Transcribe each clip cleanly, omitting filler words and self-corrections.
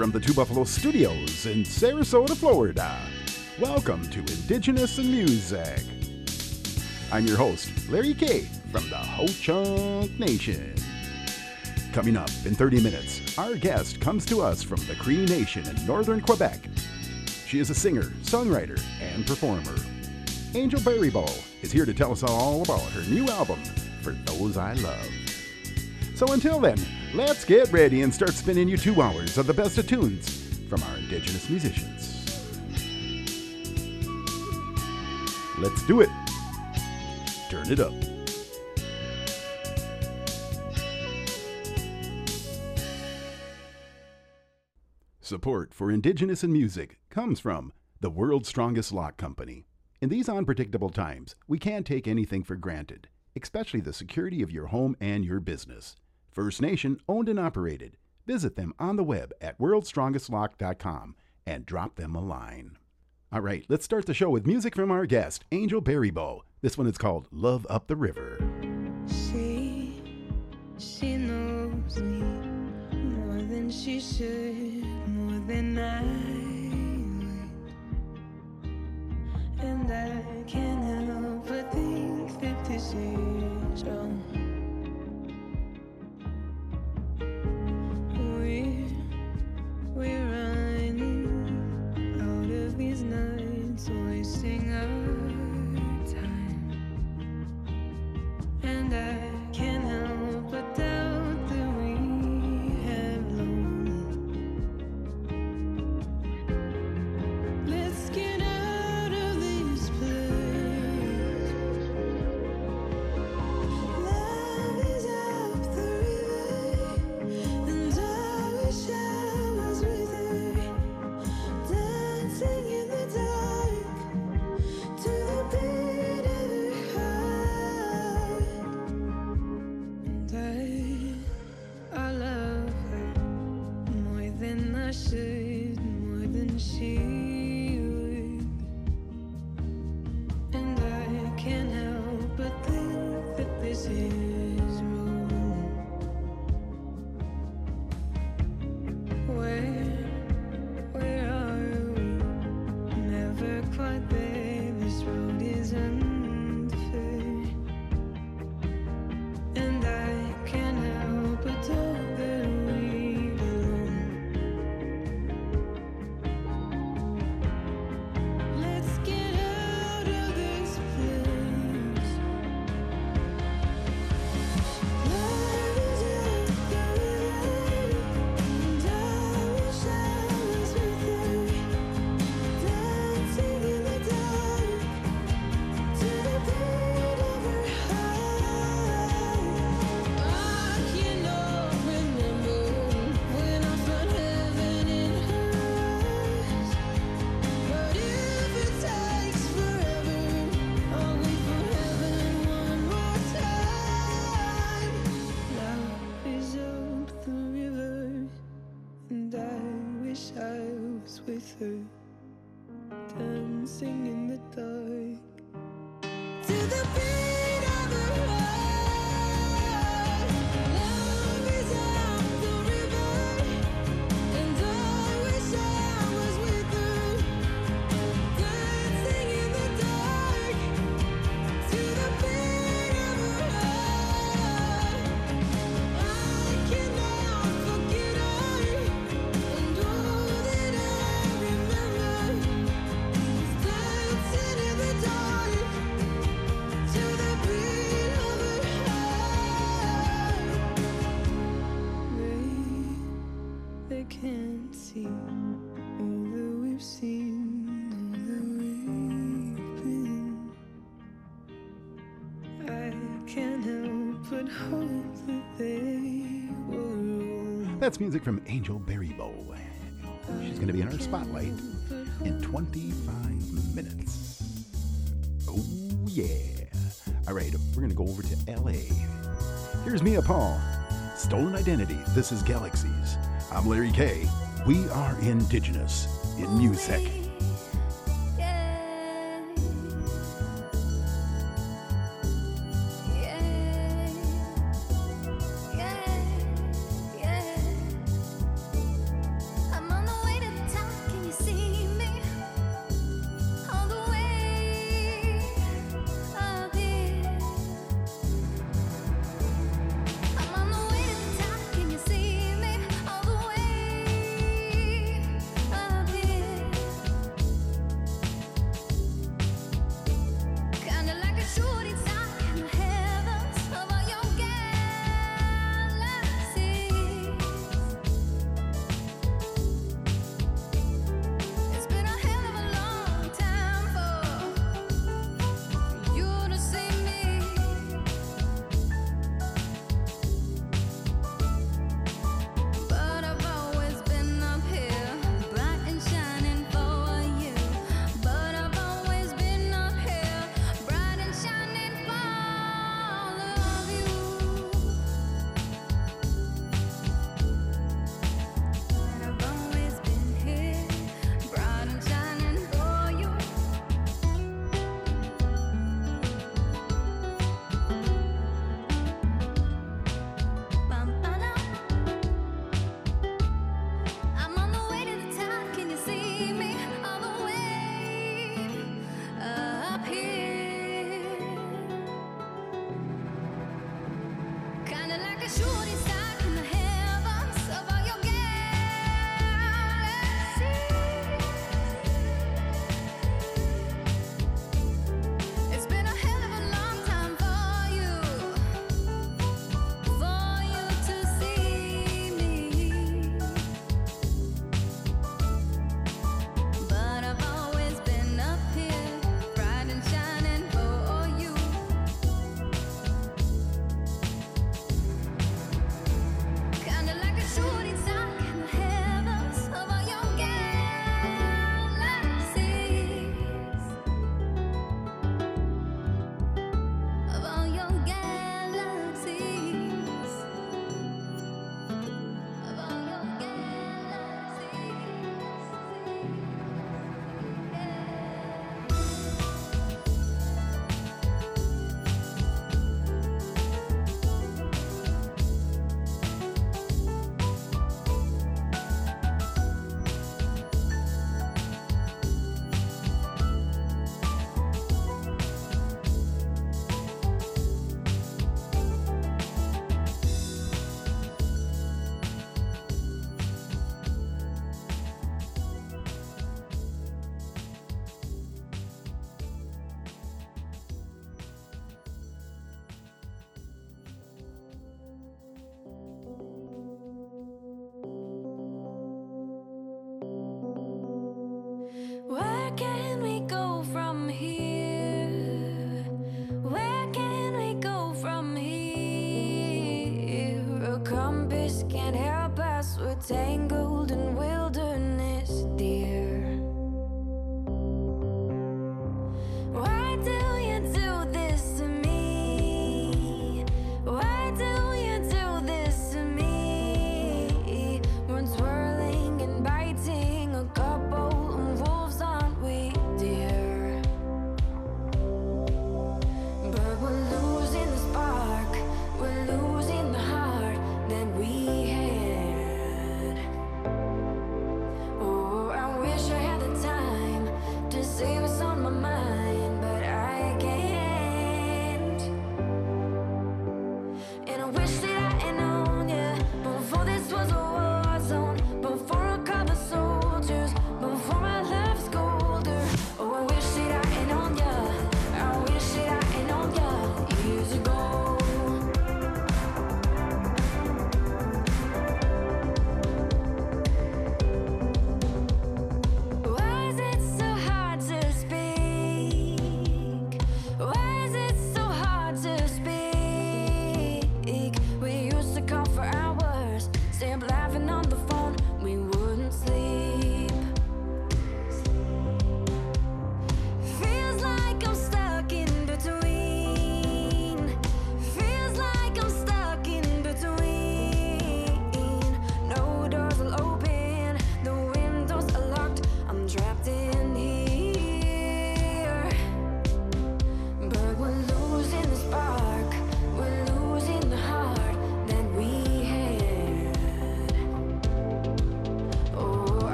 from the Two Buffalo Studios in Sarasota, Florida. Welcome to Indigenous in Music. I'm your host, Larry K. from the Ho-Chunk Nation. Coming up in 30 minutes, our guest comes to us from the Cree Nation in northern Quebec. She is a singer, songwriter, and performer. Angel Baribeau is here to tell us all about her new album, For Those I Love. So until then, let's get ready and start spinning you 2 hours of the best of tunes from our Indigenous musicians. Let's do it. Turn it up. Support for Indigenous in Music comes from the World's Strongest Lock Company. In these unpredictable times, we can't take anything for granted, especially the security of your home and your business. First Nation owned and operated. Visit them on the web at worldstrongestlock.com and drop them a line. All right, let's start the show with music from our guest, Angel Baribeau. This one is called Love Up the River. She knows me more than she should, more than I would. And I can't help but think that this is wrong. We're running out of these nights, wasting our time. And I can't help but doubt that we have long. Let's get out of this place. Love is up the river, and I wish I was with her, dancing in the dark to the beat of her heart. And I love her more than I should, more than she would. And I can't help but think that this is wrong. Where are we? Never quite there. This road is unfair. And I can't help but hope that we belong. Let's get out of this place. Love is up the river, and I wish I was with her, dancing in the dark to the beat of her heart. I cannot remember when I found heaven in her eyes. But if it takes forever, I'll wait for heaven one more time. Love is up the river, and I wish I was with her, dancing in the dark to the beat of her heart. Love is up the river, and I wish I was with her, dancing in the dark to the beat of her heart. I cannot forget her, and all that I remember is dancing in the dark to the beat of her heart. They can't see all that we've seen, all that we've been. I can't help but hope that they will roll. That's music from Angel Baribeau. She's going to be in our spotlight in 25 minutes. Oh, yeah. All right, we're going to go over to LA. Here's Mia Paul. Stolen Identity. This is Galaxies. I'm Larry K. We are Indigenous in Music. I'm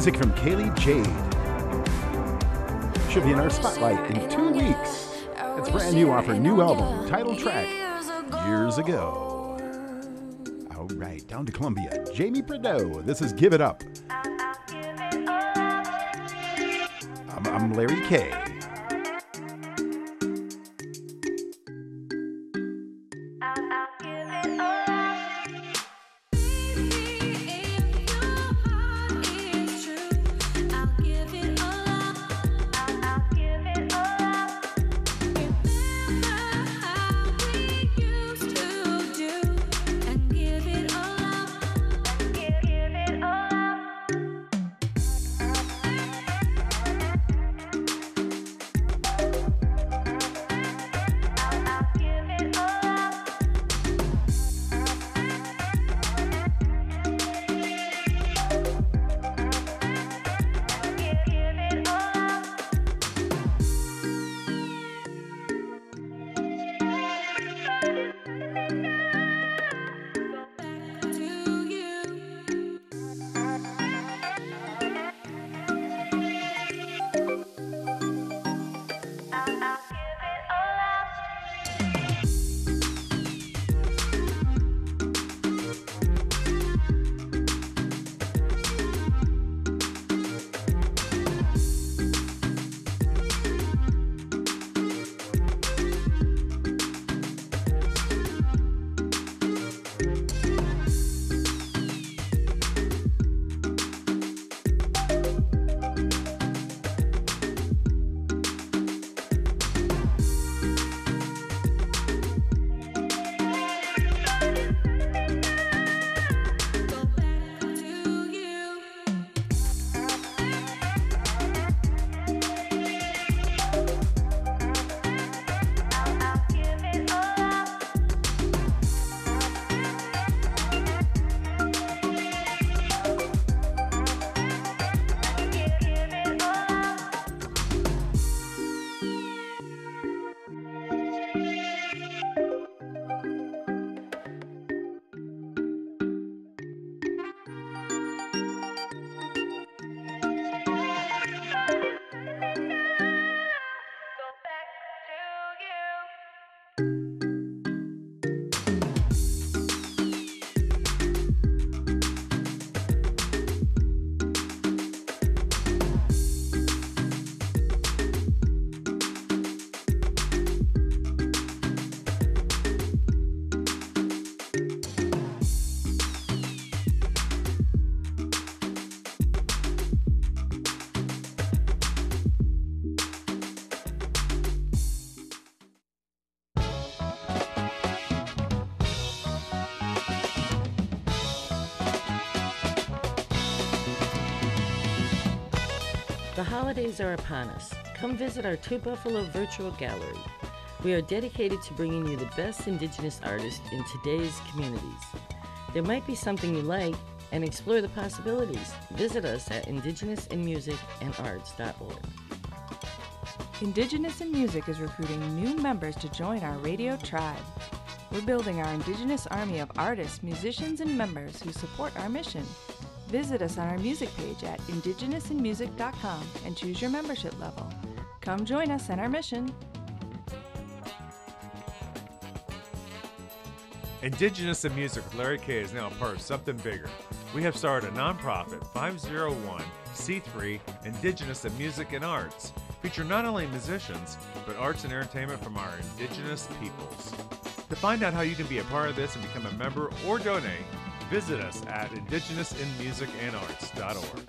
music from Kaylee Jade. She'll be in our spotlight in 2 weeks. It's brand new off her new album, title track, Years Ago. All right, down to Columbia, Jamie Prideaux. This is Give It Up. I'm Larry K. The holidays are upon us. Come visit our Two Buffalo virtual gallery. We are dedicated to bringing you the best Indigenous artists in today's communities. There might be something you like, and explore the possibilities. Visit us at indigenousinmusicandarts.org. Indigenous in Music is recruiting new members to join our radio tribe. We're building our Indigenous army of artists, musicians, and members who support our mission. Visit us on our music page at indigenousinmusic.com and choose your membership level. Come join us in our mission. Indigenous in Music with Larry K is now a part of something bigger. We have started a nonprofit, 501c3 Indigenous in Music and Arts, feature not only musicians, but arts and entertainment from our Indigenous peoples. To find out how you can be a part of this and become a member or donate, visit us at indigenousinmusicandarts.org.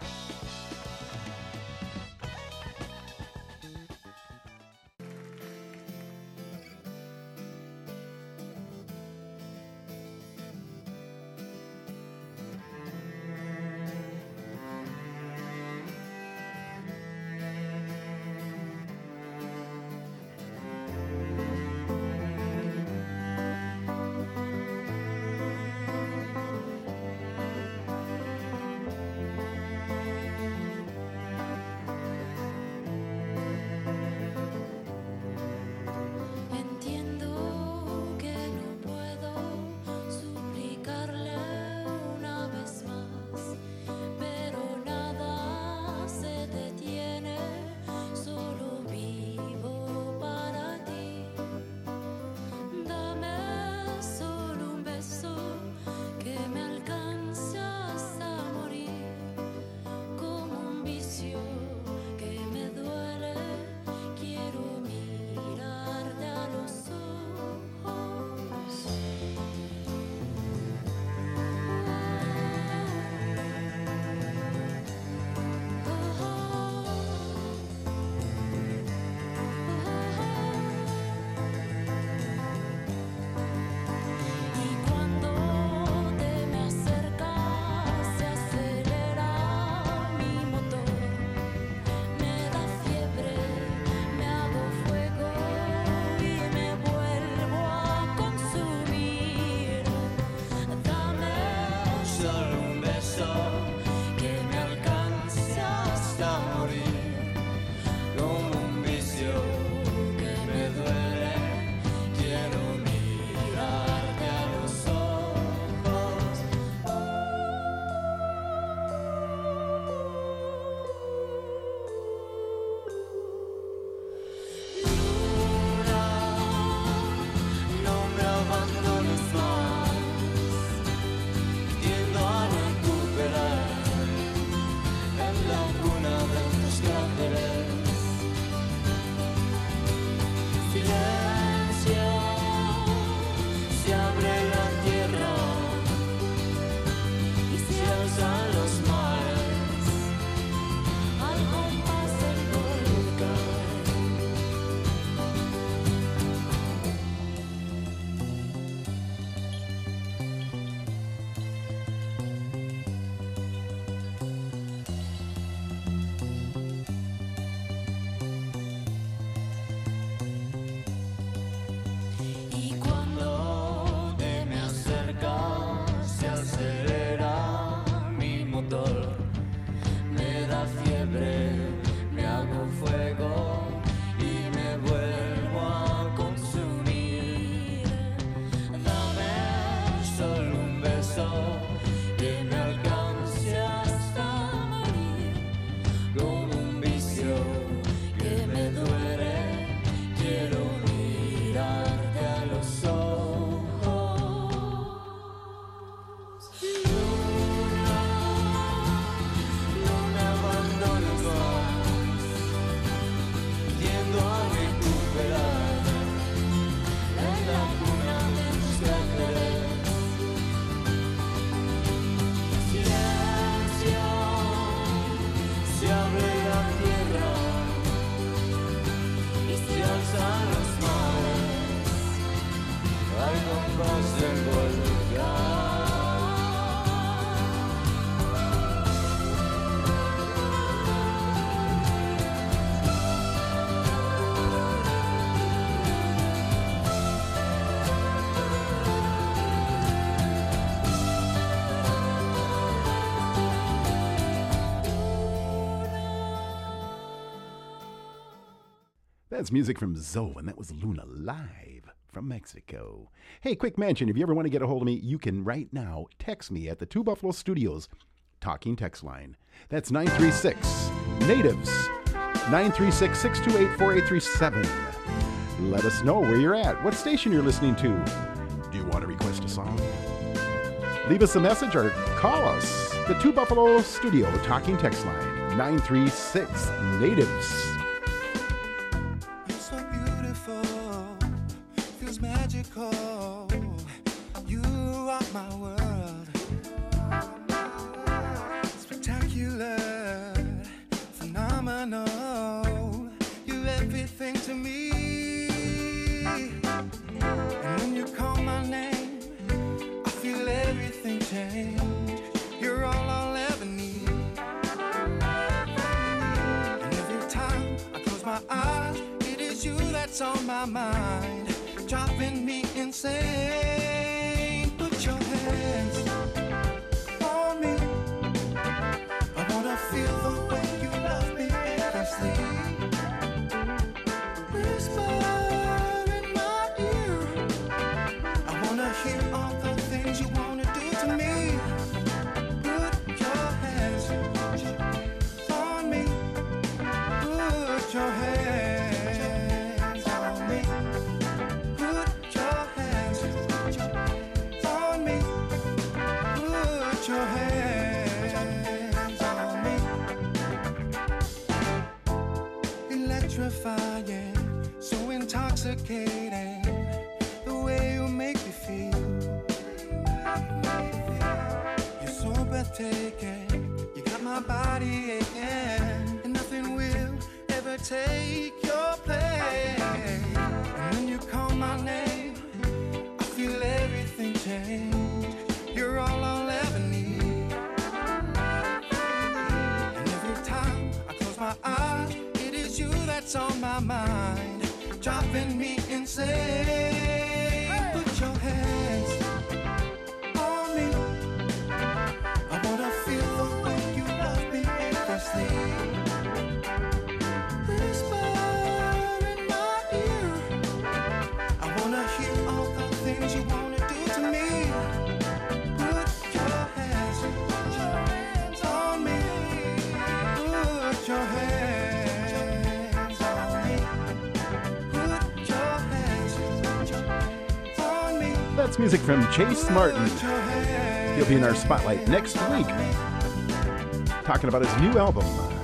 That's music from Zoe, and that was Luna live from Mexico. Hey, quick mention, if you ever want to get a hold of me, you can right now text me at the Two Buffalo Studios talking text line. That's 936-NATIVES, 936-628-4837. Let us know where you're at, what station you're listening to. Do you want to request a song? Leave us a message or call us. The Two Buffalo Studio talking text line, 936-NATIVES. You're so beautiful, feels magical. You are my world. Spectacular, phenomenal. You're everything to me. And when you call my name, I feel everything change. You're all I'll ever need. And every time I close my eyes, it is you that's on my mind, driving me insane. Put your hands on me. I wanna feel the way you love me endlessly. Whisper in my ear. I wanna hear all the things you wanna do to me. Put your hands on me. Put your hands on me. Put your hands on me. Put your hands on me. Electrifying, so intoxicating, the way you make me feel. You're so breathtaking, you got my body aching, and nothing will ever take your place. And when you call my name, I feel everything change. You're all I'll ever need. And every time I close my eyes, it is you that's on my mind, driving me insane. Put your hands on me. I wanna feel the way you love me endlessly. Whisper in my ear. I wanna hear all the things you wanna do to me. Put your hands on me. Put your hands on me. Put your hands on me. That's music from Chase Martin. Put your hands He'll be in our spotlight next week, talking about his new album,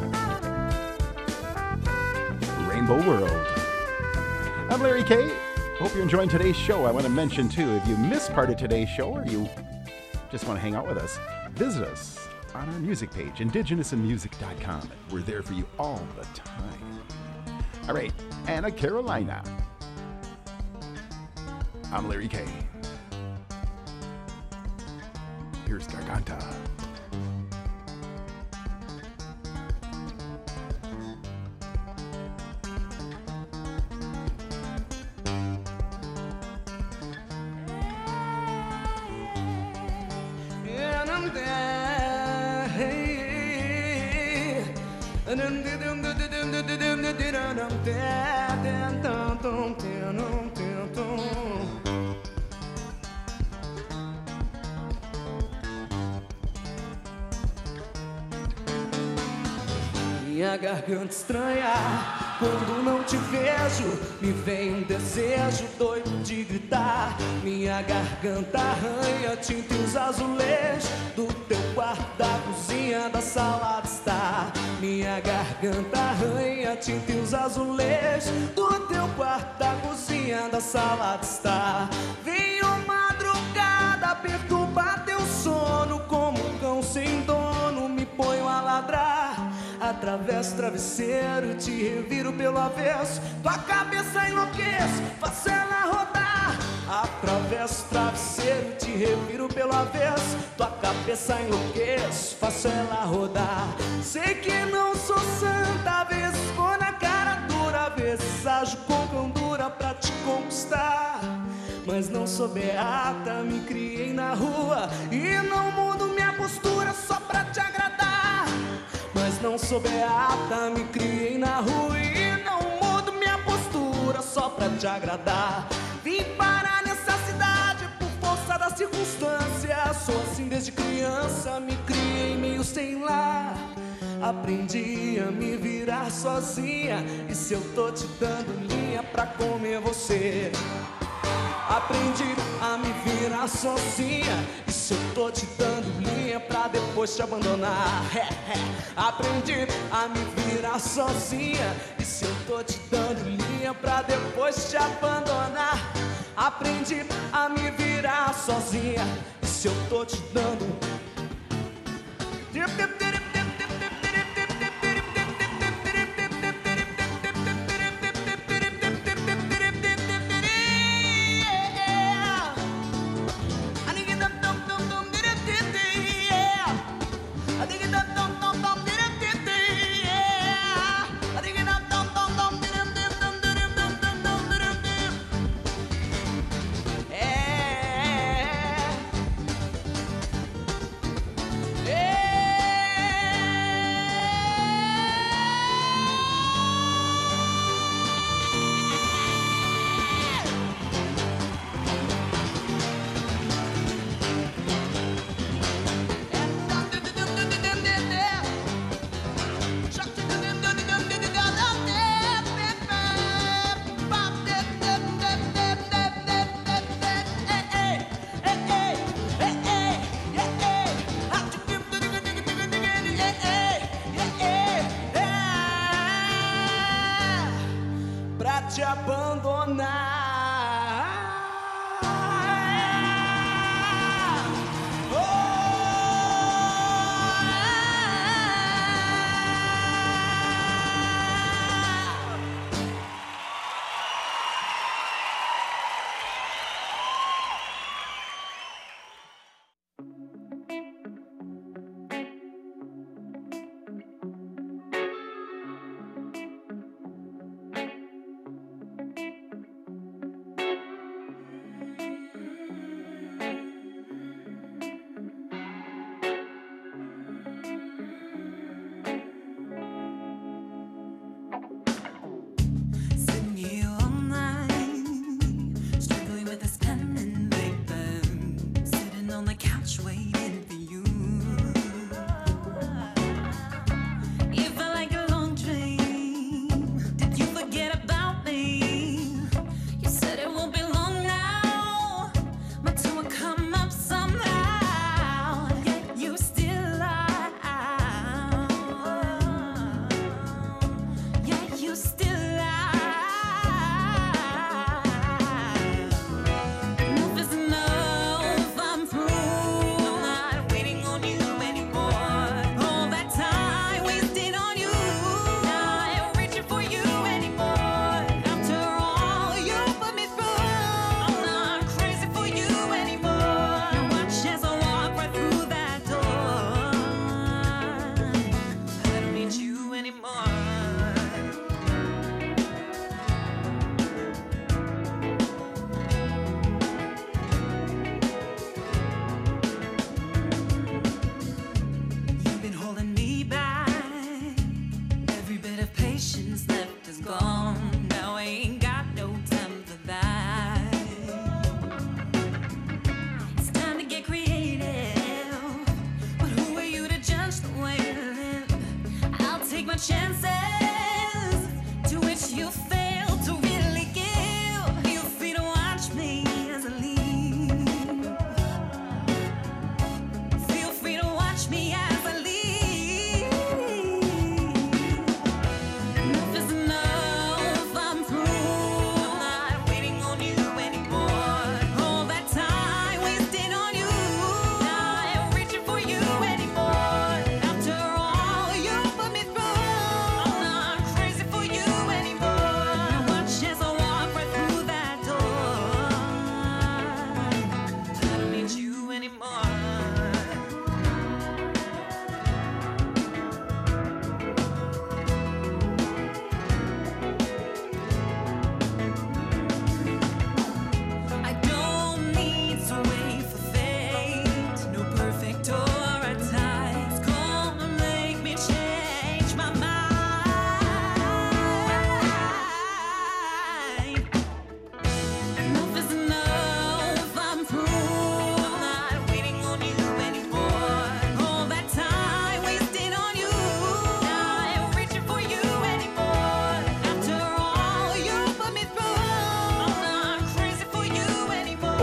Rainbow World. I'm Larry K. Hope you're enjoying today's show. I want to mention, too, if you missed part of today's show or you just want to hang out with us, visit us on our music page, indigenousinmusic.com. We're there for you all the time. All right, Anna Carolina. I'm Larry K. Here's Garganta. and I'm Minha garganta estranha, quando não te vejo, me vem um desejo doido de gritar. Minha garganta arranha, tinta e os azulejos do teu quarto, da cozinha, da sala de estar. Minha garganta arranha, tinta e os azulejos do teu quarto, da cozinha, da sala de estar. Venho madrugada perturbar teu sono, como um cão sem dono, me ponho a ladrar. Atravesso o travesseiro, te reviro pelo avesso, tua cabeça enlouqueço, faço ela rodar. Atravesso o travesseiro, te reviro pelo avesso, tua cabeça enlouqueço, faço ela rodar. Sei que não sou santa, às vezes vou na cara dura, às vezes ajo com candura pra te conquistar. Mas não sou beata, me criei na rua e não mudo minha postura só pra te agradar. Mas não sou beata, me criei na rua e não mudo minha postura pra te agradar. Vim parar nessa cidade por força da circunstância. Sou assim desde criança, me criei meio sem lar. Aprendi a me virar sozinha. E se eu tô te dando linha pra comer você? Aprendi a me virar sozinha. E se eu tô te dando linha pra depois te abandonar? Aprendi a me virar sozinha. E se eu tô te dando linha pra depois te abandonar? Aprendi a me virar sozinha. E se eu tô te dando te abandonar. Enough is enough.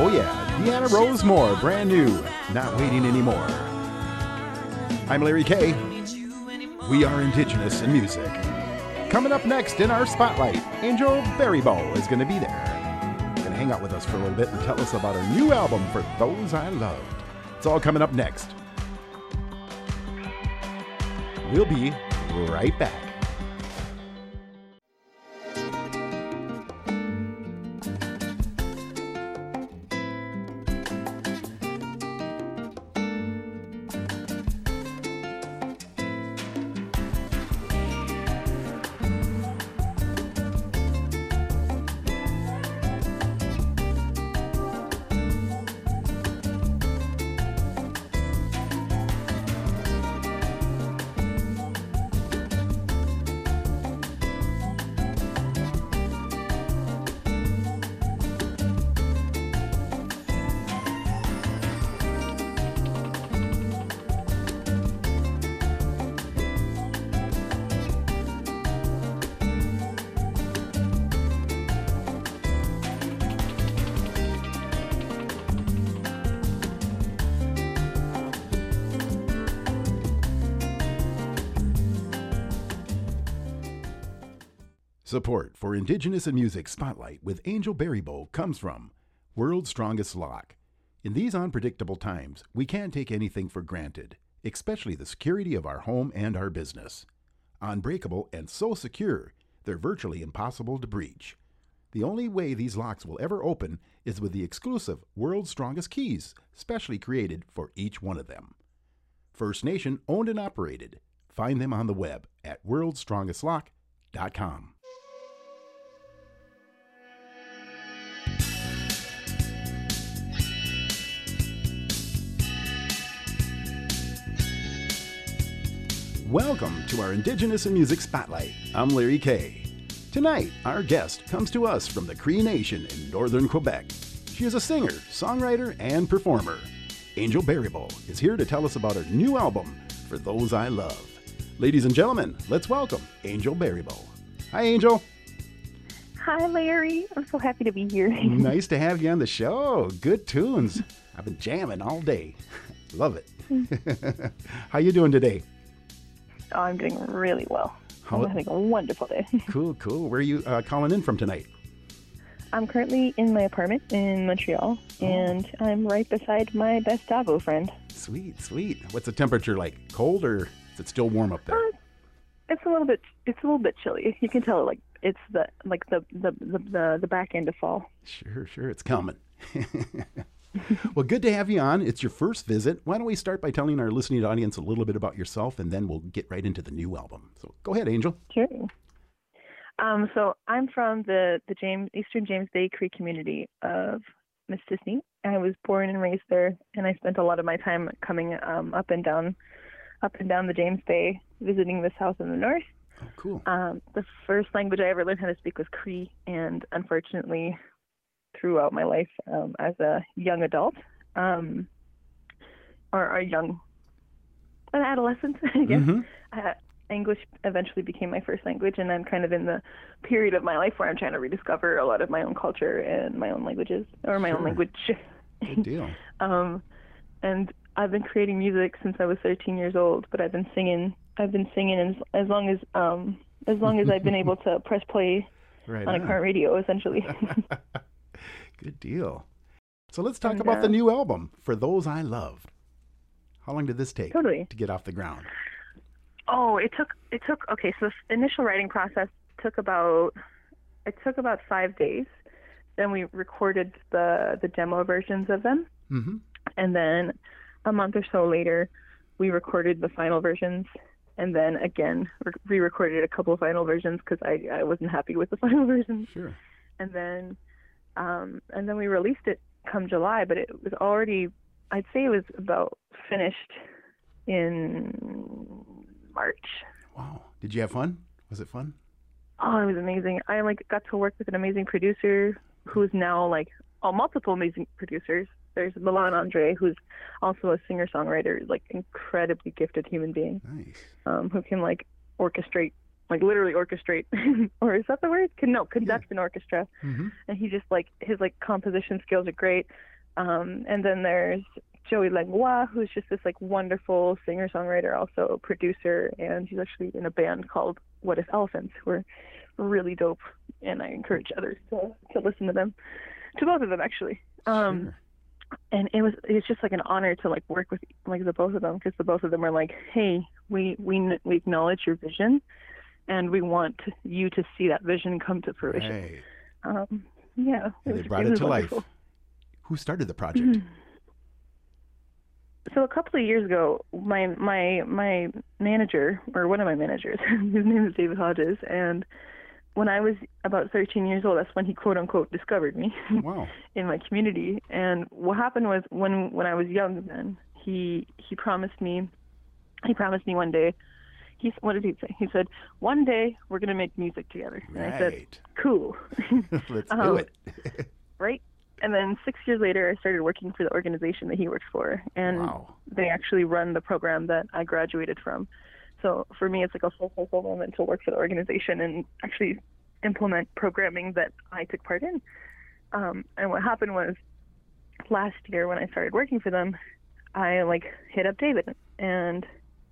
Oh yeah, Deanna Rose Moore, brand new, Not Waiting Anymore. I'm Larry K. We are Indigenous in music. Coming up next in our spotlight, Angel Baribeau is going to be there. Going to hang out with us for a little bit and tell us about her new album, For Those I Loved. It's all coming up next. We'll be right back. Support for Indigenous in Music Spotlight with Angel Baribeau comes from World's Strongest Lock. In these unpredictable times, we can't take anything for granted, especially the security of our home and our business. Unbreakable and so secure, they're virtually impossible to breach. The only way these locks will ever open is with the exclusive World's Strongest Keys, specially created for each one of them. First Nation owned and operated. Find them on the web at worldstrongestlock.com. Welcome to our Indigenous in Music Spotlight. I'm Larry K. Tonight, our guest comes to us from the Cree Nation in northern Quebec. She is a singer, songwriter, and performer. Angel Baribeau is here to tell us about her new album, For Those I Love. Ladies and gentlemen, let's welcome Angel Baribeau. Hi, Angel. Hi, Larry. I'm so happy to be here. Nice to have you on the show. Good tunes. I've been jamming all day. Love it. How you doing today? Oh, I'm doing really well. I'm having a wonderful day. Cool. Where are you calling in from tonight? I'm currently in my apartment in Montreal, and I'm right beside my best Davo friend. Sweet. What's the temperature like? Cold or is it still warm up there? It's a little bit chilly. You can tell it's the back end of fall. Sure, it's coming. Well, good to have you on. It's your first visit. Why don't we start by telling our listening audience a little bit about yourself, and then we'll get right into the new album. So go ahead, Angel. Sure. So I'm from the Eastern James Bay Cree community of Mississippi. I was born and raised there, and I spent a lot of my time coming up and down the James Bay, visiting the south and the north. Oh, cool. The first language I ever learned how to speak was Cree, and unfortunately, throughout my life as a young adult, or an adolescent, I guess, English eventually became my first language, and I'm kind of in the period of my life where I'm trying to rediscover a lot of my own culture and my own languages, or my own language. Good deal. And I've been creating music since I was 13 years old, but I've been singing as long as I've been able to press play on a car radio, essentially. Good deal. So let's talk about the new album, For Those I Loved. How long did this take to get off the ground? Oh, it took. Okay, so the initial writing process took about 5 days. Then we recorded the demo versions of them, and then a month or so later, we recorded the final versions, and then again re-recorded a couple of final versions because I wasn't happy with the final versions. Sure. And then we released it come July, but it was already, I'd say it was about finished in March. Wow. Did you have fun? Was it fun? Oh, it was amazing. I got to work with an amazing producer who's now multiple amazing producers. There's Milan Andre, who's also a singer-songwriter, incredibly gifted human being. Nice. Who can orchestrate, literally orchestrate, or is that the word? Conduct an orchestra. And he just his composition skills are great. And then there's Joey Langlois, who's just this like wonderful singer-songwriter, also a producer, and he's actually in a band called What If Elephants, who are really dope, and I encourage others to listen to them, to both of them actually. Sure. And it's just like an honor to like work with like the both of them, because the both of them are like, hey, we acknowledge your vision, and we want you to see that vision come to fruition. Right. Yeah, And they brought it to life. wonderful. Who started the project? So a couple of years ago, my manager, or one of my managers, his name is David Hodges, and when I was about 13 years old, that's when he quote unquote discovered me Wow. in my community. And what happened was when I was young, then he promised me one day. What did he say? He said, one day we're gonna make music together. And I said, Right. cool. Let's do it. Right. And then 6 years later, I started working for the organization that he works for, and Wow. they actually run the program that I graduated from. So for me, it's like a full circle moment to work for the organization and actually implement programming that I took part in. And what happened was, last year when I started working for them, I like hit up David, and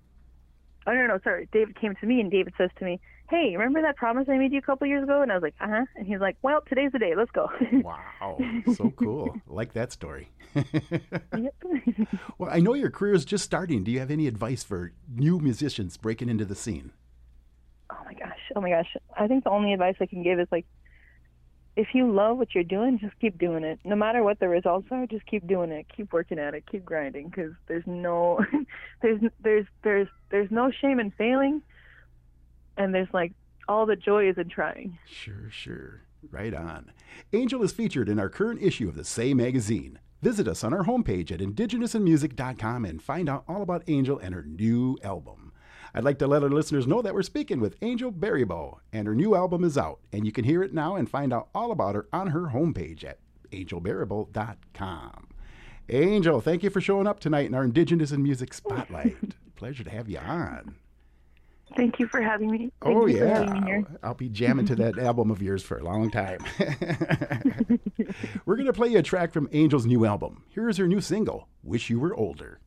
David came to me, and David says to me, hey, remember that promise I made you a couple years ago? And I was like, uh-huh. And he's like, well, today's the day. Let's go. Wow. So cool. I like that story. Yep. Well, I know your career is just starting. Do you have any advice for new musicians breaking into the scene? Oh my gosh. I think the only advice I can give is like, if you love what you're doing, just keep doing it. No matter what the results are, just keep doing it. Keep working at it. Keep grinding, because there's no, there's no shame in failing, and there's like all the joy is in trying. Sure. Right on. Angel is featured in our current issue of the Say magazine. Visit us on our homepage at indigenousinmusic.com and find out all about Angel and her new album. I'd like to let our listeners know that we're speaking with Angel Baribeau, and her new album is out, and you can hear it now and find out all about her on her homepage at angelbaribeau.com. Angel, thank you for showing up tonight in our Indigenous in Music Spotlight. Pleasure to have you on. Thank you for having me. Oh, Thank you for yeah. having me here. I'll be jamming to that album of yours for a long time. We're going to play you a track from Angel's new album. Here's her new single, Wish You Were Older.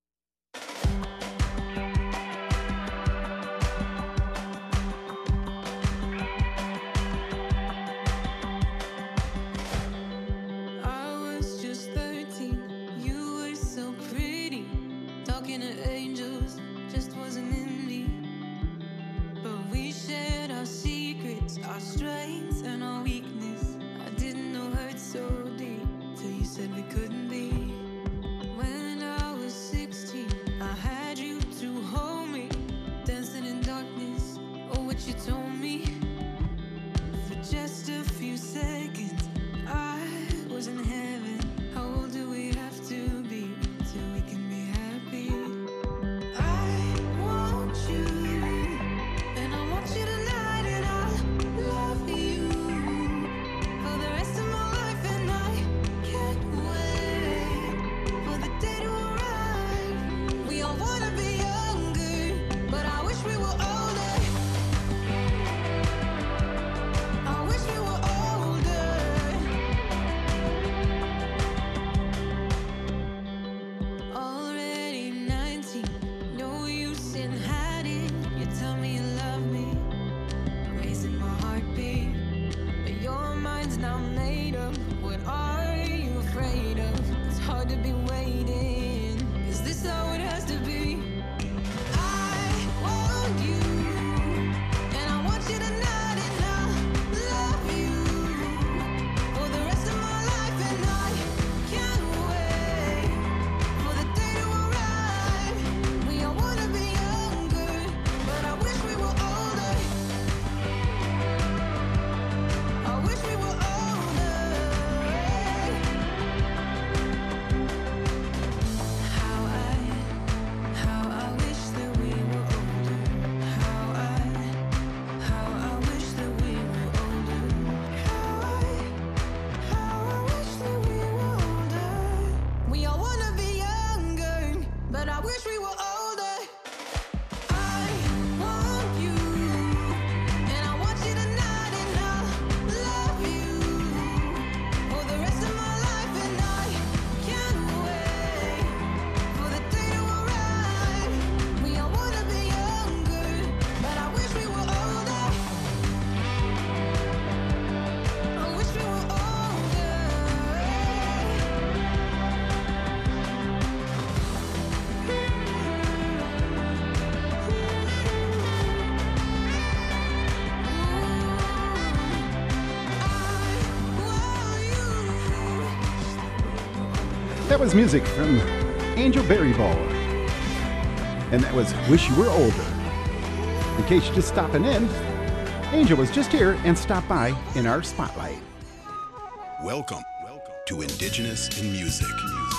I was just 13. You were so pretty. Talking to angels just wasn't in me. But we shared our secrets, our strengths, and our weakness. I didn't know hurt so deep till you said we couldn't be. When I was 16, I had you to hold me, dancing in darkness. Oh, what you told me. For just a few seconds, I was in heaven. How old do we have to be till we can be happy? I want you, and I want you tonight, and I love you for the rest of my life, and I can't wait for the day to arrive. We all wanna be younger, but I wish we were older. I wish we were older. Already 19, no use in hiding. You tell me you love me, raising my heartbeat. But your mind's not made up. What are you afraid of? It's hard to be waiting. Is this how it has to be? I want you, and I want you tonight, and I love you for the rest of my life, and I can't wait for the day to arrive. We all wanna be younger, but I wish we were older. I wish we were older. That was music from Angel Berryball. And that was Wish You Were Older. In case you're just stopping in, Angel was just here and stopped by in our spotlight. Welcome to Indigenous in Music.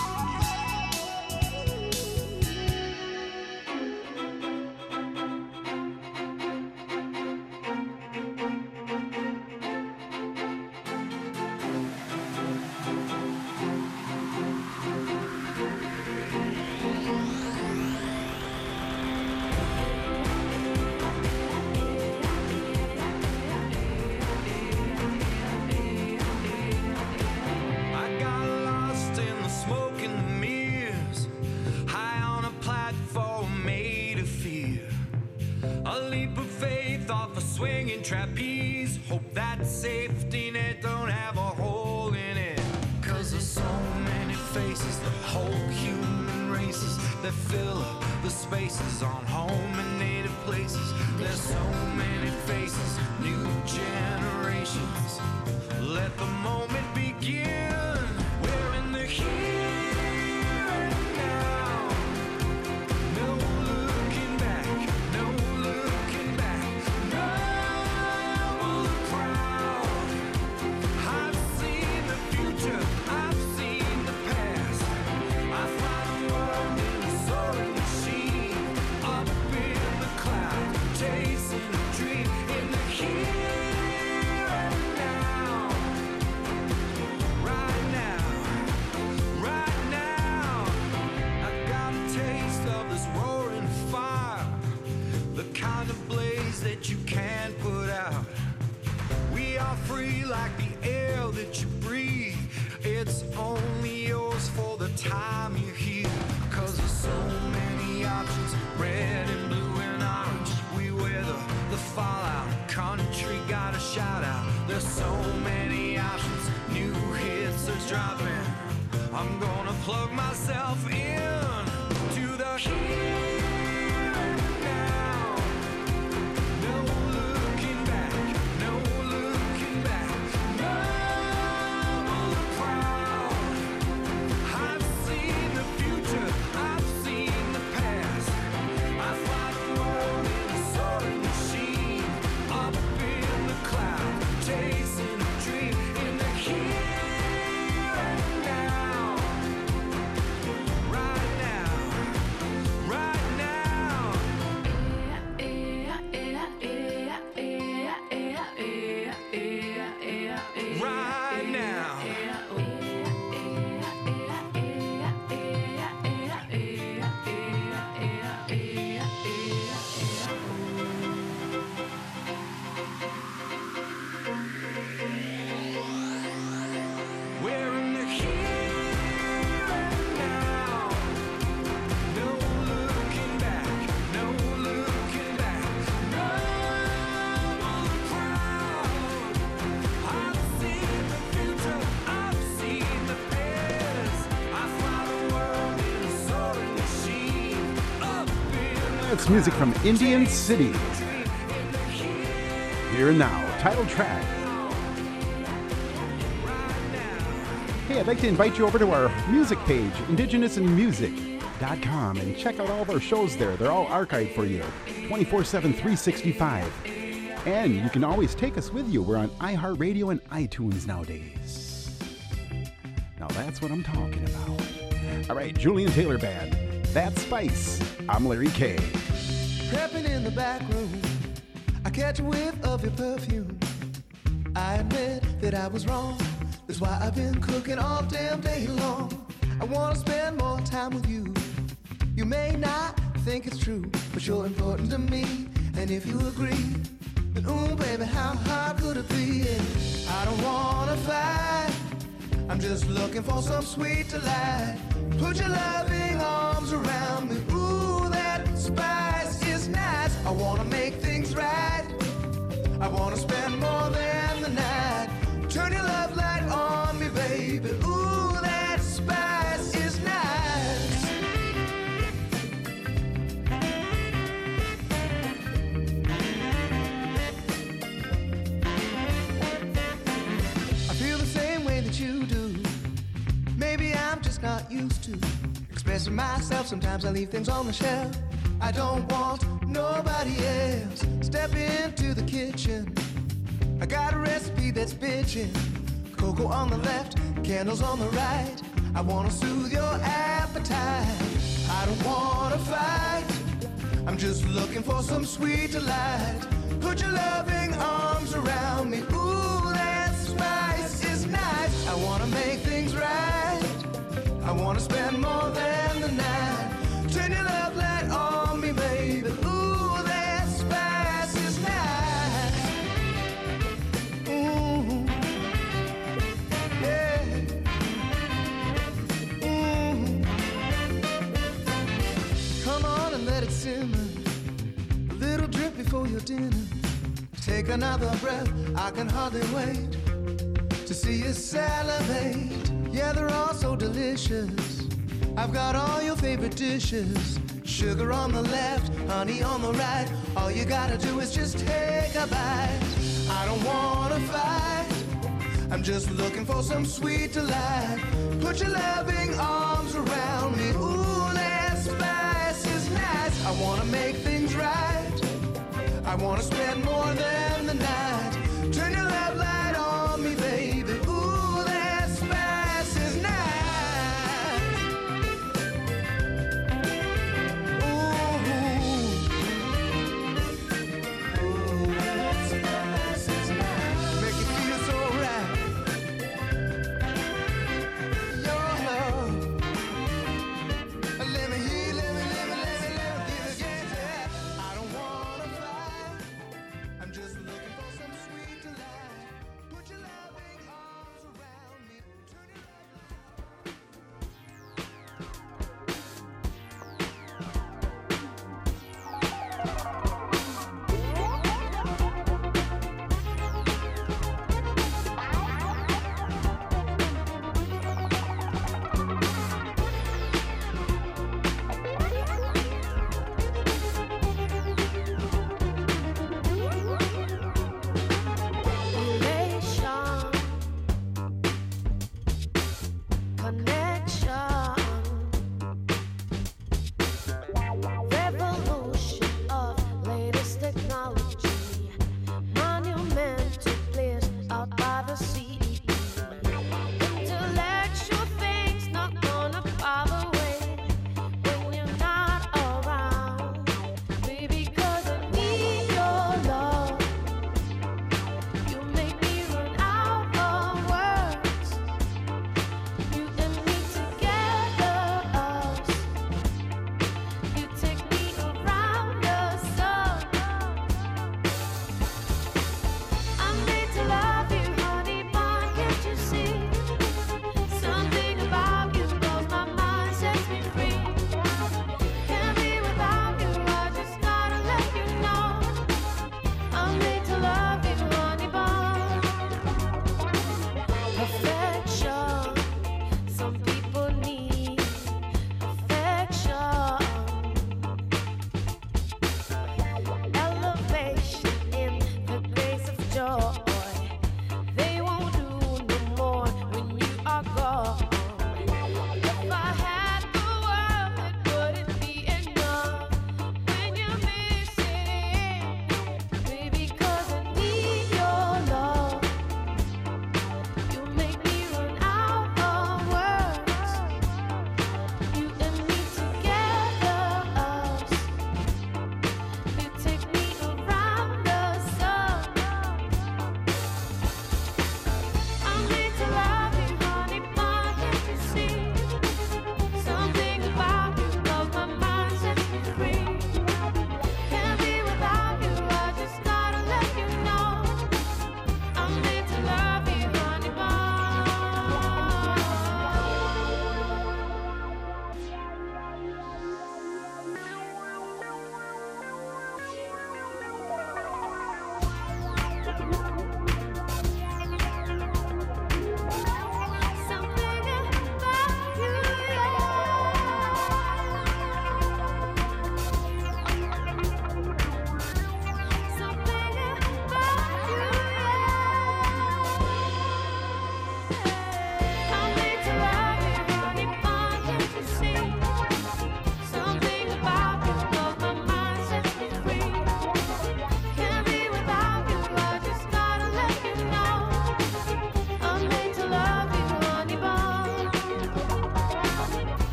I got lost in the smoke and the mirrors, high on a platform made of fear. A leap of faith off a swinging trapeze. Hope that safety net don't have a hole in it. 'Cause there's so many faces, the whole human races that fill up the spaces on home and native places. There's so many faces, new generations. Let the moment begin. We're in the here and now. No looking back, no looking back. No will crowd. I've seen the future, I've seen the past. I fly the world in a soaring machine, up in the cloud, chasing a dream. In the here and now. Right now, right now, I got a taste of this roaring fire, the kind of blaze that you can't put out. We are free like the air that you breathe. It's only yours for the time you're here. 'Cause there's so many options, red and blue and orange. We weather the fallout, country got a shout out. There's so many options, new hits are dropping. I'm gonna plug myself in to the here and now. No looking back, no looking back. No will crowd. I've seen the future, I've seen the past. I fly the world in a soaring machine, up in the cloud, chasing a dream. In the here and now. Right now, right now. Right now. We're in the here and now. No looking back, no looking back. No will crowd. I've seen the future, I've seen the past. I fly the world in a soaring machine, up in the That's music from Indian City. Here and now, title track. Hey, I'd like to invite you over to our music page, indigenousinmusic.com, and check out all of our shows there. They're all archived for you, 24/7, 365. And you can always take us with you. We're on iHeartRadio and iTunes nowadays. Now that's what I'm talking about. All right, Julian Taylor Band, That Spice. I'm Larry K. Creeping in the back room, I catch a whiff of your perfume. I admit that I was wrong. That's why I've been cooking all damn day long. I wanna spend more time with you. You may not think it's true, but you're important to me. And if you agree, then ooh baby, how hard could it be? And I don't wanna fight, I'm just looking for some sweet delight. Put your loving arms around me. Ooh, that spice is nice. I wanna make things right. I wanna spend more than the night. Turn your love light on me, baby. Ooh, that spice is nice. I feel the same way that you do. Maybe I'm just not used to. Expressing myself, sometimes I leave things on the shelf. I don't want nobody else. Step into the kitchen. I got a recipe that's bitchin'. Cocoa on the left, candles on the right. I wanna soothe your appetite. I don't wanna fight. I'm just looking for some sweet delight. Put your loving arms around me. Ooh, that spice is nice. I wanna make things right. I wanna spend more than the night. Turn your love light on me, baby. Ooh, that spice is nice. Ooh, yeah. Ooh. Come on and let it simmer. A little drip before your dinner. Take another breath, I can hardly wait to see you salivate. Yeah, they're all so delicious. I've got all your favorite dishes. Sugar on the left, honey on the right. All you gotta do is just take a bite. I don't wanna fight. I'm just looking for some sweet delight. Put your loving arms around me. Ooh, that spice is nice. I wanna make things right. I wanna spend more than the night. Turn your love light on me, baby. Ooh, that spice is nice. Ooh, ooh, that spice is nice. Make you feel so right. Your love. Let me hear, let me give again to that. I don't wanna fight. I'm just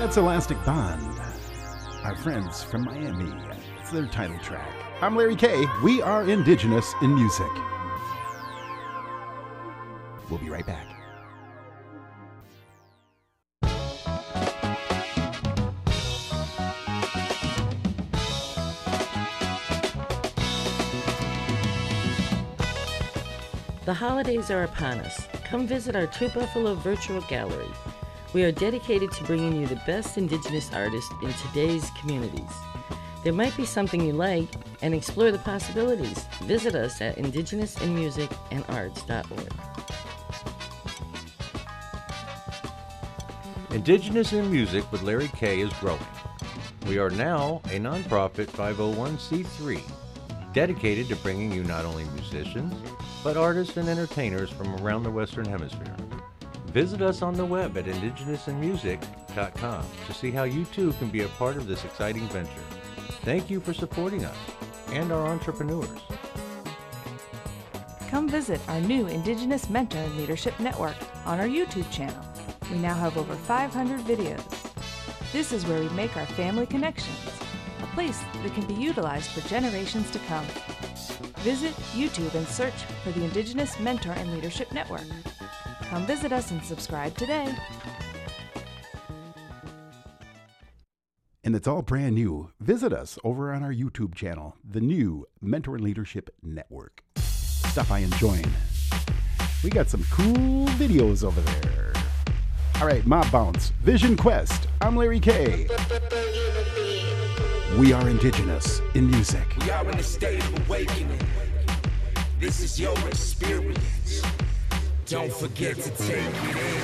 That's Elastic Bond, our friends from Miami. It's their title track. I'm Larry K. We are Indigenous in Music. We'll be right back. The holidays are upon us. Come visit our Two Buffalo virtual gallery. We are dedicated to bringing you the best Indigenous artists in today's communities. There might be something you like, and explore the possibilities. Visit us at indigenousinmusicandarts.org. Indigenous in Music with Larry K. is growing. We are now a nonprofit 501c3, dedicated to bringing you not only musicians, but artists and entertainers from around the Western Hemisphere. Visit us on the web at indigenousinmusic.com to see how you too can be a part of this exciting venture. Thank you for supporting us and our entrepreneurs. Come visit our new Indigenous Mentor and Leadership Network on our YouTube channel. We now have over 500 videos. This is where we make our family connections, a place that can be utilized for generations to come. Visit YouTube and search for the Indigenous Mentor and Leadership Network. Come visit us and subscribe today. And it's all brand new. Visit us over on our YouTube channel, the new Mentor and Leadership Network. Stop by and join. We got some cool videos over there. All right, Mob Bounce, Vision Quest. I'm Larry K. We are Indigenous in Music. We are in a state of awakening. This is your experience. Don't forget to take it in.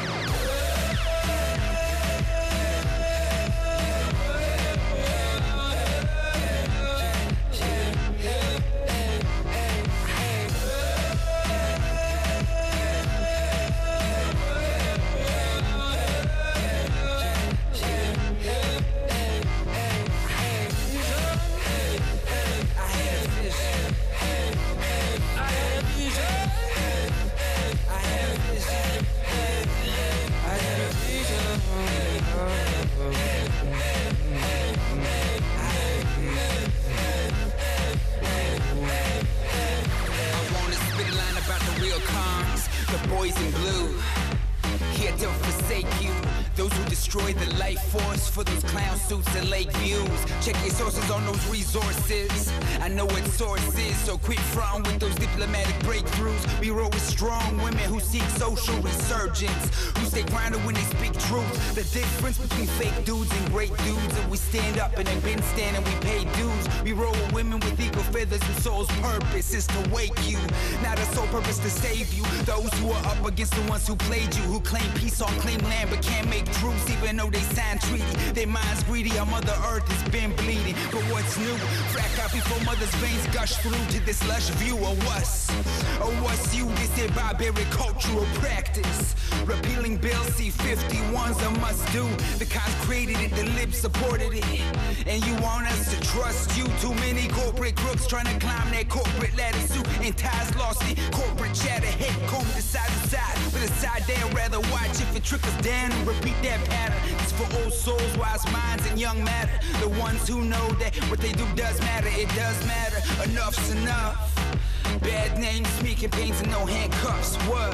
For those clown suits and lake views. Check your sources on those resources. I know what source is, so quit frontin' with those diplomatic breakthroughs. We roll with strong women who seek social resurgence, who stay grounded when they speak truth. The difference between fake dudes and great dudes, and we stand up and have been standing, we pay dues. We roll with women with eagle feathers whose soul's purpose is to wake you, not a sole purpose to save you. Those who are up against the ones who played you, who claim peace on claim land but can't make truce even though they signed treaty. Their minds greedy, our Mother Earth has been bleeding. But what's new? Frack out before mother's veins gush through to this lush view of us. Or what's you? This is barbaric cultural practice. Repealing Bill C-51's a must-do. The cons created it, the libs supported it. And you want us to trust you? Too many corporate crooks trying to climb that corporate ladder suit. And ties lost in corporate chatter. Head comb to side to side. But the side they'd rather watch if it trickles down and repeat that pattern. It's for old souls, wise minds, and young matter. The ones who know that what they do does matter. It does matter. Enough's enough. Bad names, smeaking pains, and no handcuffs. What?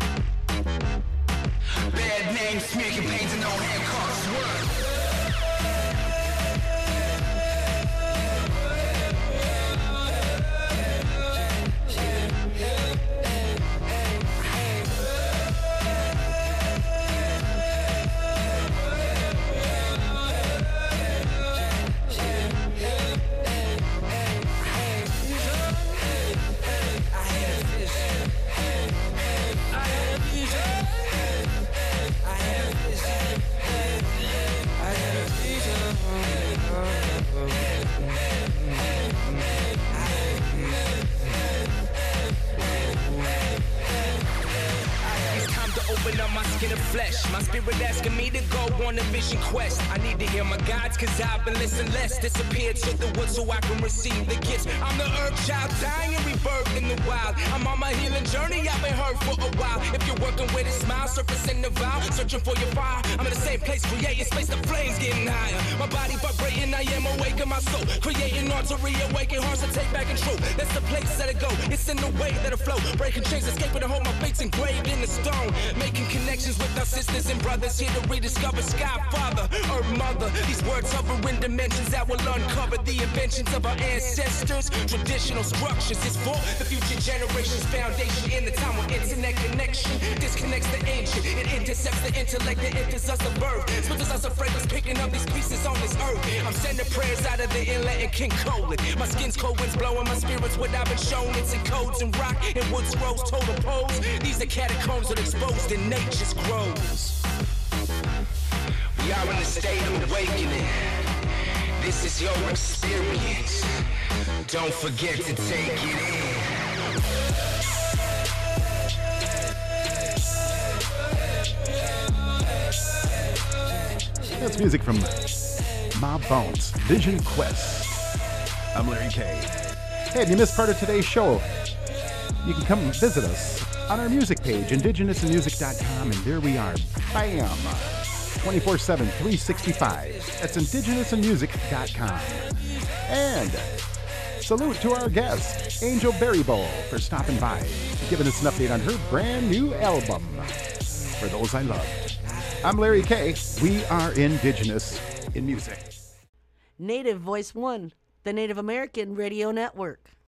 Bad names, smeaking pains, and no handcuffs. What? I the flesh. My spirit asking me to go on a vision quest. I need to hear my guides, cause I've been listening less. Disappeared to the woods so I can receive the gifts. I'm the herb child, dying and rebirth in the wild. I'm on my healing journey, I've been hurt for a while. If you're working with a smile, surfacing the vow, searching for your fire. I'm in the same place, creating space, the flames getting higher. My body vibrating, I am awake in my soul. Creating artery, awakening hearts to take back control. That's the place that it go, it's in the way that it flow. Breaking chains, escaping to hold my fates engraved in the stone. Making connections with our sisters and brothers, here to rediscover Sky Father, Earth Mother. These words hover in dimensions that will uncover the inventions of our ancestors. Traditional structures is for the future generations. Foundation in the time when internet connection disconnects the ancient. It intercepts the intellect that enters us of birth. Splinters us of fragrance, picking up these pieces on this earth. I'm sending prayers out of the inlet and King Colin. My skin's cold winds blowing, my spirit's what I've been shown. It's in codes and rock and woods grows total poles. These are catacombs that are exposed in nature's groves. We are in a state of awakening. This is your experience. Don't forget to take it in. That's music from Mob Bones, Vision Quest. I'm Larry K. Hey, if you missed part of today's show, you can come visit us on our music page, indigenousinmusic.com, and there we are. Bam! 24/7, 365. That's indigenousinmusic.com. And salute to our guest, Angel Berrybowl, for stopping by, giving us an update on her brand new album, For Those I Love. I'm Larry K. We are Indigenous in Music. Native Voice One, the Native American Radio Network.